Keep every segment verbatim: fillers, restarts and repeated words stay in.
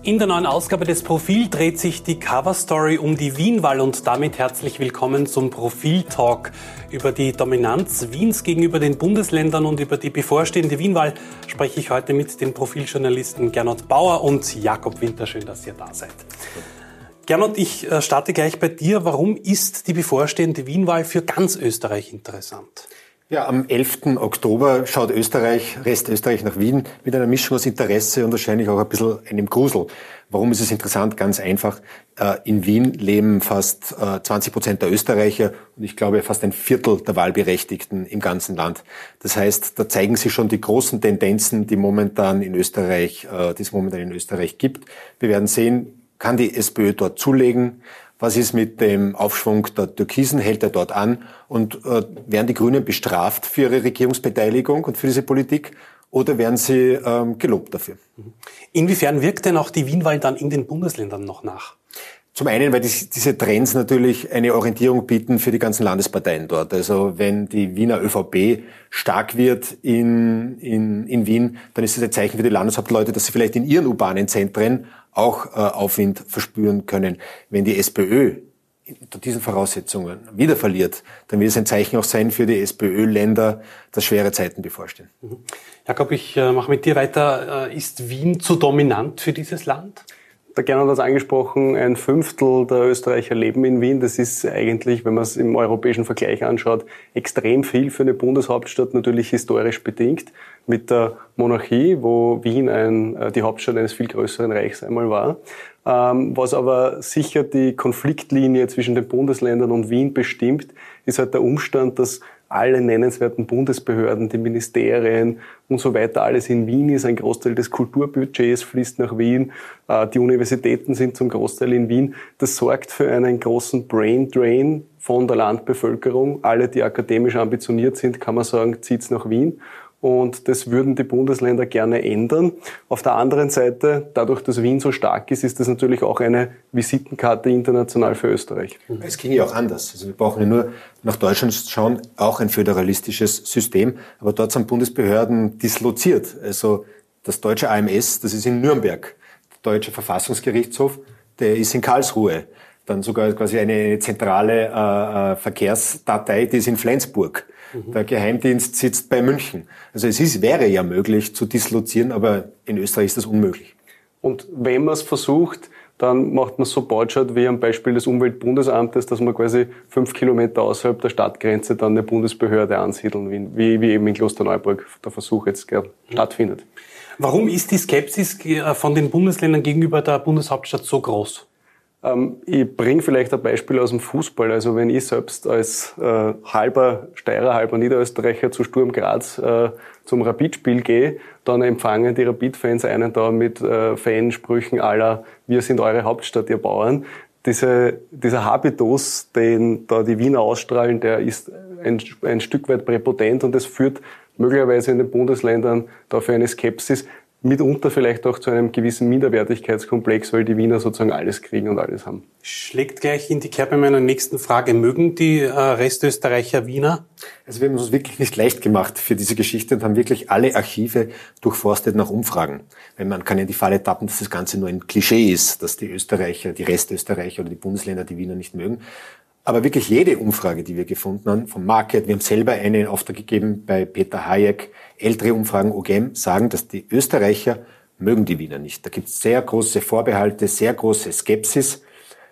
In der neuen Ausgabe des Profil dreht sich die Coverstory um die Wienwahl und damit herzlich willkommen zum Profil-Talk. Über die Dominanz Wiens gegenüber den Bundesländern und über die bevorstehende Wienwahl spreche ich heute mit den Profiljournalisten Gernot Bauer und Jakob Winter. Schön, dass ihr da seid. Gernot, ich starte gleich bei dir. Warum ist die bevorstehende Wienwahl für ganz Österreich interessant? Ja, am elften Oktober schaut Österreich, Rest Österreich nach Wien mit einer Mischung aus Interesse und wahrscheinlich auch ein bisschen einem Grusel. Warum ist es interessant? Ganz einfach. In Wien leben fast zwanzig Prozent der Österreicher und ich glaube fast ein Viertel der Wahlberechtigten im ganzen Land. Das heißt, da zeigen sich schon die großen Tendenzen, die momentan in Österreich, die es momentan in Österreich gibt. Wir werden sehen, kann die SPÖ dort zulegen? Was ist mit dem Aufschwung der Türkisen? Hält er dort an? Und äh, werden die Grünen bestraft für ihre Regierungsbeteiligung und für diese Politik? Oder werden sie ähm, gelobt dafür? Inwiefern wirkt denn auch die Wienwahl dann in den Bundesländern noch nach? Zum einen, weil die, diese Trends natürlich eine Orientierung bieten für die ganzen Landesparteien dort. Also wenn die Wiener ÖVP stark wird in, in, in Wien, dann ist das ein Zeichen für die Landeshauptleute, dass sie vielleicht in ihren urbanen Zentren auch äh, Aufwind verspüren können. Wenn die SPÖ unter diesen Voraussetzungen wieder verliert, dann wird es ein Zeichen auch sein für die SPÖ-Länder, dass schwere Zeiten bevorstehen. Mhm. Jakob, ich äh, mache mit dir weiter. Äh, ist Wien zu dominant für dieses Land? Der Gernot hat es angesprochen, ein Fünftel der Österreicher leben in Wien. Das ist eigentlich, wenn man es im europäischen Vergleich anschaut, extrem viel für eine Bundeshauptstadt, natürlich historisch bedingt. Mit der Monarchie, wo Wien ein, die Hauptstadt eines viel größeren Reichs einmal war. Ähm, was aber sicher die Konfliktlinie zwischen den Bundesländern und Wien bestimmt, ist halt der Umstand, dass alle nennenswerten Bundesbehörden, die Ministerien und so weiter, alles in Wien ist. Ein Großteil des Kulturbudgets fließt nach Wien. Die Universitäten sind zum Großteil in Wien. Das sorgt für einen großen Brain Drain von der Landbevölkerung. Alle, die akademisch ambitioniert sind, kann man sagen, zieht's nach Wien. Und das würden die Bundesländer gerne ändern. Auf der anderen Seite, dadurch, dass Wien so stark ist, ist das natürlich auch eine Visitenkarte international für Österreich. Es ging ja auch anders. Also wir brauchen ja nur nach Deutschland schauen, auch ein föderalistisches System. Aber dort sind Bundesbehörden disloziert. Also das deutsche A M S, das ist in Nürnberg. Der deutsche Verfassungsgerichtshof, der ist in Karlsruhe. Dann sogar quasi eine zentrale äh, Verkehrsdatei, die ist in Flensburg. Der Geheimdienst sitzt bei München. Also es ist, wäre ja möglich zu dislozieren, aber in Österreich ist das unmöglich. Und wenn man es versucht, dann macht man es so bautschat wie am Beispiel des Umweltbundesamtes, dass man quasi fünf Kilometer außerhalb der Stadtgrenze dann eine Bundesbehörde ansiedeln, wie, wie eben in Klosterneuburg der Versuch jetzt stattfindet. Warum ist die Skepsis von den Bundesländern gegenüber der Bundeshauptstadt so groß? Ähm, ich bringe vielleicht ein Beispiel aus dem Fußball. Also wenn ich selbst als äh, halber Steirer, halber Niederösterreicher zu Sturm Graz äh, zum Rapid-Spiel gehe, dann empfangen die Rapid-Fans einen da mit äh, Fansprüchen à la wir sind eure Hauptstadt, ihr Bauern. Diese, dieser Habitus, den da die Wiener ausstrahlen, der ist ein, ein Stück weit präpotent und das führt möglicherweise in den Bundesländern dafür eine Skepsis, mitunter vielleicht auch zu einem gewissen Minderwertigkeitskomplex, weil die Wiener sozusagen alles kriegen und alles haben. Schlägt gleich in die Kerbe meiner nächsten Frage. Mögen die äh, Restösterreicher Wiener? Also wir haben uns wirklich nicht leicht gemacht für diese Geschichte und haben wirklich alle Archive durchforstet nach Umfragen. Weil man kann ja in die Falle tappen, dass das Ganze nur ein Klischee ist, dass die Österreicher, die Restösterreicher oder die Bundesländer die Wiener nicht mögen. Aber wirklich jede Umfrage, die wir gefunden haben, vom Market, wir haben selber einen Auftrag gegeben bei Peter Hayek, ältere Umfragen O G M sagen, dass die Österreicher mögen die Wiener nicht. Da gibt es sehr große Vorbehalte, sehr große Skepsis.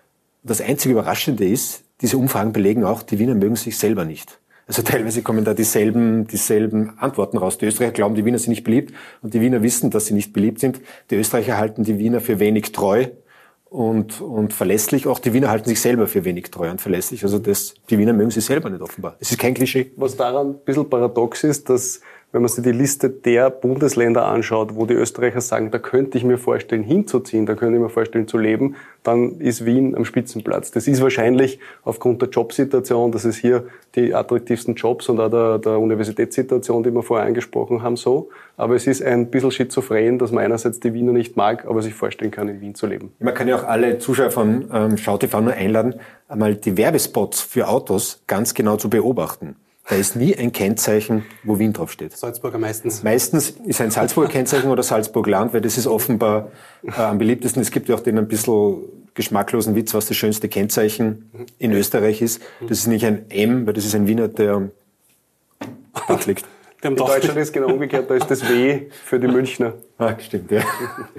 Das einzige Überraschende ist, diese Umfragen belegen auch, die Wiener mögen sich selber nicht. Also teilweise kommen da dieselben, dieselben Antworten raus. Die Österreicher glauben, die Wiener sind nicht beliebt und die Wiener wissen, dass sie nicht beliebt sind. Die Österreicher halten die Wiener für wenig treu und, und verlässlich. Auch die Wiener halten sich selber für wenig treu und verlässlich. Also das, die Wiener mögen sie selber nicht offenbar. Es ist kein Klischee. Was daran ein bisschen paradox ist, dass wenn man sich die Liste der Bundesländer anschaut, wo die Österreicher sagen, da könnte ich mir vorstellen hinzuziehen, da könnte ich mir vorstellen zu leben, dann ist Wien am Spitzenplatz. Das ist wahrscheinlich aufgrund der Jobsituation, dass es hier die attraktivsten Jobs und auch der, der Universitätssituation, die wir vorher angesprochen haben, so. Aber es ist ein bisschen schizophren, dass man einerseits die Wiener nicht mag, aber sich vorstellen kann, in Wien zu leben. Man kann ja auch alle Zuschauer von ähm, SchauTV nur einladen, einmal die Werbespots für Autos ganz genau zu beobachten. Da ist nie ein Kennzeichen, wo Wien draufsteht. Salzburger meistens. Meistens ist ein Salzburger Kennzeichen oder Salzburg-Land, weil das ist offenbar äh, am beliebtesten. Es gibt ja auch den ein bisschen geschmacklosen Witz, was das schönste Kennzeichen in Österreich ist. Das ist nicht ein M, weil das ist ein Wiener, der am Dach liegt. In Deutschland ist genau umgekehrt, da ist das W für die Münchner. Ah, stimmt, ja.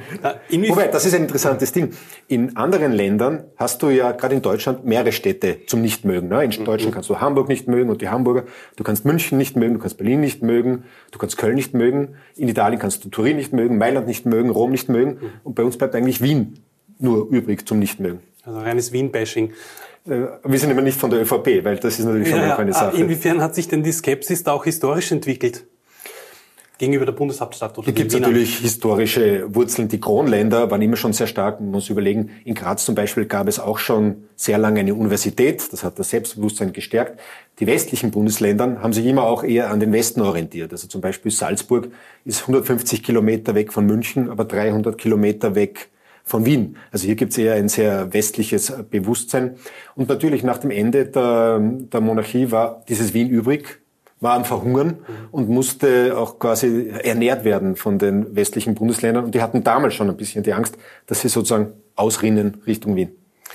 Wobei, das ist ein interessantes Ding. In anderen Ländern hast du ja, gerade in Deutschland, mehrere Städte zum Nichtmögen. Ne? In Deutschland kannst du Hamburg nicht mögen und die Hamburger. Du kannst München nicht mögen, du kannst Berlin nicht mögen, du kannst Köln nicht mögen. In Italien kannst du Turin nicht mögen, Mailand nicht mögen, Rom nicht mögen. Und bei uns bleibt eigentlich Wien nur übrig zum Nichtmögen. Also reines Wien-Bashing. Wir sind immer nicht von der ÖVP, weil das ist natürlich schon ja, auch eine Sache. Inwiefern hat sich denn die Skepsis da auch historisch entwickelt? Gegenüber der Bundeshauptstadt oder Hier gibt es natürlich historische Wurzeln. Die Kronländer waren immer schon sehr stark. Man muss überlegen, in Graz zum Beispiel gab es auch schon sehr lange eine Universität. Das hat das Selbstbewusstsein gestärkt. Die westlichen Bundesländer haben sich immer auch eher an den Westen orientiert. Also zum Beispiel Salzburg ist hundertfünfzig Kilometer weg von München, aber dreihundert Kilometer weg von Wien. Also hier gibt es eher ein sehr westliches Bewusstsein. Und natürlich nach dem Ende der, der Monarchie war dieses Wien übrig, war am Verhungern und musste auch quasi ernährt werden von den westlichen Bundesländern. Und die hatten damals schon ein bisschen die Angst, dass sie sozusagen ausrinnen Richtung Wien.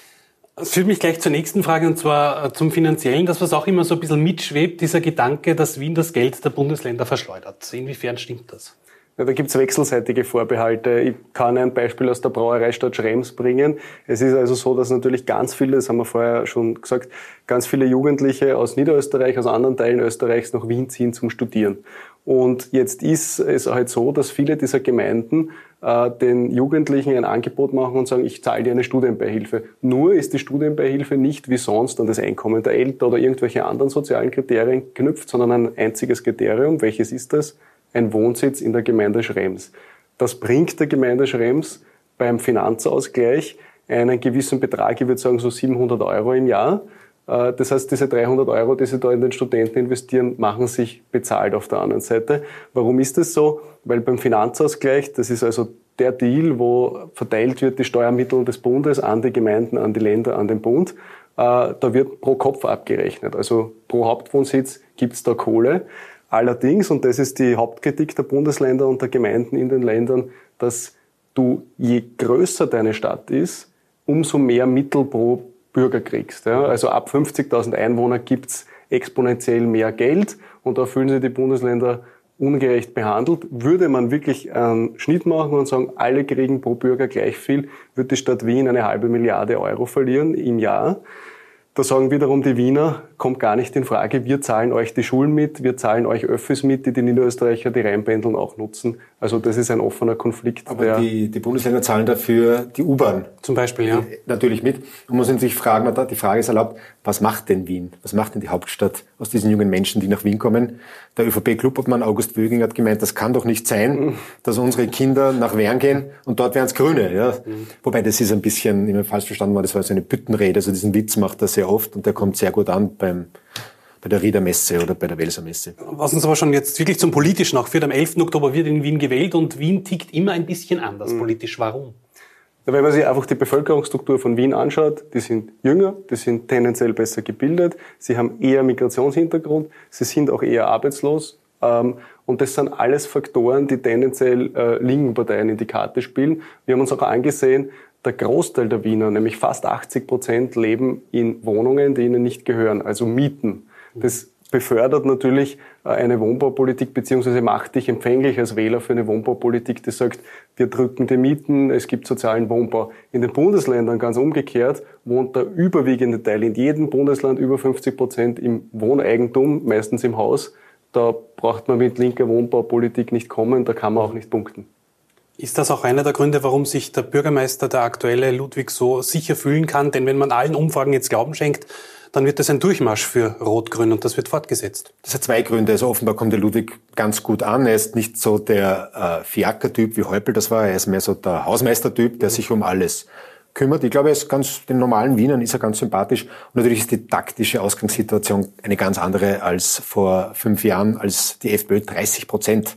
Das führt mich gleich zur nächsten Frage, und zwar zum Finanziellen. Das, was auch immer so ein bisschen mitschwebt, dieser Gedanke, dass Wien das Geld der Bundesländer verschleudert. Inwiefern stimmt das? Ja, da gibt's wechselseitige Vorbehalte. Ich kann ein Beispiel aus der Brauereistadt Schrems bringen. Es ist also so, dass natürlich ganz viele, das haben wir vorher schon gesagt, ganz viele Jugendliche aus Niederösterreich, aus anderen Teilen Österreichs nach Wien ziehen zum Studieren. Und jetzt ist es halt so, dass viele dieser Gemeinden äh, den Jugendlichen ein Angebot machen und sagen, ich zahle dir eine Studienbeihilfe. Nur ist die Studienbeihilfe nicht wie sonst an das Einkommen der Eltern oder irgendwelche anderen sozialen Kriterien geknüpft, sondern ein einziges Kriterium. Welches ist das? Ein Wohnsitz in der Gemeinde Schrems. Das bringt der Gemeinde Schrems beim Finanzausgleich einen gewissen Betrag, ich würde sagen so siebenhundert Euro im Jahr. Das heißt, diese dreihundert Euro, die sie da in den Studenten investieren, machen sich bezahlt auf der anderen Seite. Warum ist das so? Weil beim Finanzausgleich, das ist also der Deal, wo verteilt wird die Steuermittel des Bundes an die Gemeinden, an die Länder, an den Bund, da wird pro Kopf abgerechnet. Also pro Hauptwohnsitz gibt's da Kohle. Allerdings, und das ist die Hauptkritik der Bundesländer und der Gemeinden in den Ländern, dass du, je größer deine Stadt ist, umso mehr Mittel pro Bürger kriegst. Ja? Also ab fünfzigtausend Einwohner gibt's exponentiell mehr Geld und da fühlen sich die Bundesländer ungerecht behandelt. Würde man wirklich einen Schnitt machen und sagen, alle kriegen pro Bürger gleich viel, wird die Stadt Wien eine halbe Milliarde Euro verlieren im Jahr. Da sagen wiederum die Wiener, kommt gar nicht in Frage, wir zahlen euch die Schulen mit, wir zahlen euch Öffis mit, die die Niederösterreicher, die Rheinpendeln auch nutzen. Also das ist ein offener Konflikt. Aber der die, die Bundesländer zahlen dafür die U-Bahn. Zum Beispiel, ja. Natürlich mit. Man muss sich fragen, die Frage ist erlaubt, was macht denn Wien? Was macht denn die Hauptstadt aus diesen jungen Menschen, die nach Wien kommen? Der ÖVP-Clubobmann August Wöging hat gemeint, das kann doch nicht sein, dass unsere Kinder nach Wern gehen und dort wären es Grüne. Ja? Mhm. Wobei das ist ein bisschen, immer falsch verstanden worden, das war so eine Büttenrede, also diesen Witz macht er sehr oft und der kommt sehr gut an beim bei der Rieder Messe oder bei der Welser Messe. Was uns aber schon jetzt wirklich zum Politischen auch führt, am elften Oktober wird in Wien gewählt und Wien tickt immer ein bisschen anders mhm. politisch. Warum? Wenn man sich einfach die Bevölkerungsstruktur von Wien anschaut, die sind jünger, die sind tendenziell besser gebildet, sie haben eher Migrationshintergrund, sie sind auch eher arbeitslos. Und das sind alles Faktoren, die tendenziell linken Parteien in die Karte spielen. Wir haben uns auch angesehen, der Großteil der Wiener, nämlich fast achtzig Prozent, leben in Wohnungen, die ihnen nicht gehören, also Mieten. Das befördert natürlich eine Wohnbaupolitik beziehungsweise macht dich empfänglich als Wähler für eine Wohnbaupolitik, die sagt, wir drücken die Mieten, es gibt sozialen Wohnbau. In den Bundesländern ganz umgekehrt wohnt der überwiegende Teil in jedem Bundesland über fünfzig Prozent im Wohneigentum, meistens im Haus. Da braucht man mit linker Wohnbaupolitik nicht kommen, da kann man auch nicht punkten. Ist das auch einer der Gründe, warum sich der Bürgermeister, der aktuelle Ludwig, so sicher fühlen kann? Denn wenn man allen Umfragen jetzt Glauben schenkt, dann wird das ein Durchmarsch für Rot-Grün und das wird fortgesetzt. Das hat zwei Gründe. Also offenbar kommt der Ludwig ganz gut an. Er ist nicht so der äh, Fiaker-Typ, wie Häupl das war. Er ist mehr so der Hausmeister-Typ, der sich um alles kümmert. Ich glaube, er ist ganz, den normalen Wienern ist er ganz sympathisch. Und natürlich ist die taktische Ausgangssituation eine ganz andere als vor fünf Jahren, als die FPÖ dreißig Prozent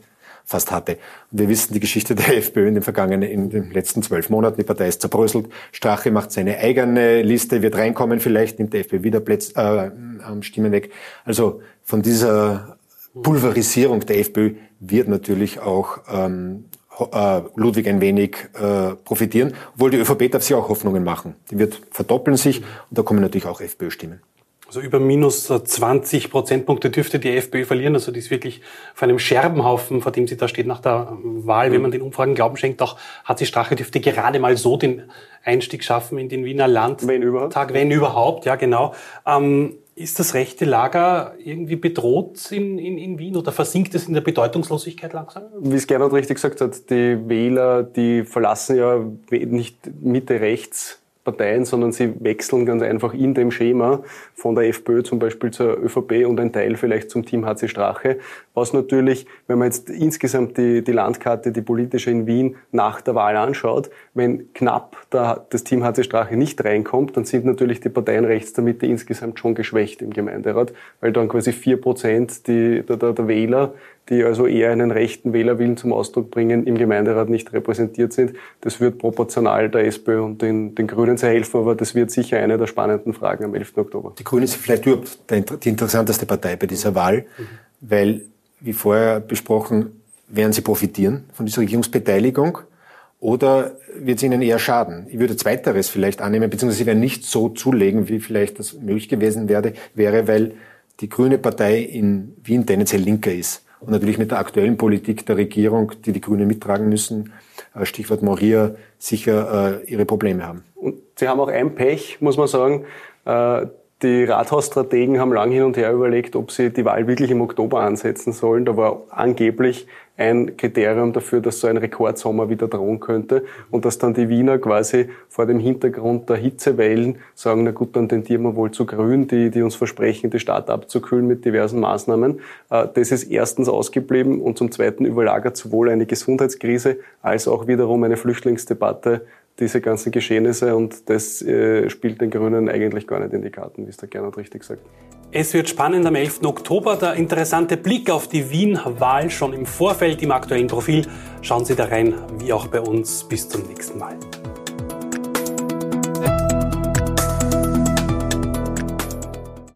fast hatte. Und wir wissen die Geschichte der FPÖ in den vergangenen, in den letzten zwölf Monaten. Die Partei ist zerbröselt. Strache macht seine eigene Liste, wird reinkommen vielleicht, nimmt die FPÖ wieder Plätze, äh, Stimmen weg. Also von dieser Pulverisierung der FPÖ wird natürlich auch ähm, Ludwig ein wenig äh, profitieren, obwohl die ÖVP darf sich auch Hoffnungen machen. Die wird verdoppeln sich und da kommen natürlich auch FPÖ-Stimmen. Also über minus zwanzig Prozentpunkte dürfte die FPÖ verlieren. Also die ist wirklich vor einem Scherbenhaufen, vor dem sie da steht nach der Wahl, wenn man den Umfragen Glauben schenkt. Auch H C Strache dürfte gerade mal so den Einstieg schaffen in den Wiener Landtag. Wenn überhaupt. Wenn überhaupt, ja genau. Ähm, Ist das rechte Lager irgendwie bedroht in, in, in Wien oder versinkt es in der Bedeutungslosigkeit langsam? Wie es Gernot richtig gesagt hat, die Wähler, die verlassen ja nicht Mitte-Rechts Parteien, sondern sie wechseln ganz einfach in dem Schema von der FPÖ zum Beispiel zur ÖVP und ein Teil vielleicht zum Team H C Strache. Was natürlich, wenn man jetzt insgesamt die, die Landkarte, die politische in Wien nach der Wahl anschaut, wenn knapp da das Team H C Strache nicht reinkommt, dann sind natürlich die Parteien rechts der Mitte insgesamt schon geschwächt im Gemeinderat, weil dann quasi vier Prozent die, der, der, der Wähler, die also eher einen rechten Wählerwillen zum Ausdruck bringen, im Gemeinderat nicht repräsentiert sind. Das wird proportional der SPÖ und den, den Grünen sehr helfen, aber das wird sicher eine der spannenden Fragen am elften Oktober. Die Grünen sind vielleicht überhaupt die interessanteste Partei bei dieser Wahl, mhm. weil, wie vorher besprochen, werden sie profitieren von dieser Regierungsbeteiligung oder wird es ihnen eher schaden? Ich würde Zweiteres vielleicht annehmen, beziehungsweise sie werden nicht so zulegen, wie vielleicht das möglich gewesen wäre, wäre, weil die Grüne Partei in Wien tendenziell linker ist. Und natürlich mit der aktuellen Politik der Regierung, die die Grünen mittragen müssen, Stichwort Moria, sicher äh, ihre Probleme haben. Und sie haben auch ein Pech, muss man sagen. Äh, die Rathausstrategen haben lang hin und her überlegt, ob sie die Wahl wirklich im Oktober ansetzen sollen. Da war angeblich ein Kriterium dafür, dass so ein Rekordsommer wieder drohen könnte und dass dann die Wiener quasi vor dem Hintergrund der Hitzewellen sagen, na gut, dann tendieren wir wohl zu Grün, die, die uns versprechen, die Stadt abzukühlen mit diversen Maßnahmen. Das ist erstens ausgeblieben und zum Zweiten überlagert sowohl eine Gesundheitskrise als auch wiederum eine Flüchtlingsdebatte diese ganzen Geschehnisse und das äh, spielt den Grünen eigentlich gar nicht in die Karten, wie es der Gernot richtig sagt. Es wird spannend am elften Oktober. Der interessante Blick auf die Wien-Wahl schon im Vorfeld im aktuellen Profil. Schauen Sie da rein, wie auch bei uns. Bis zum nächsten Mal.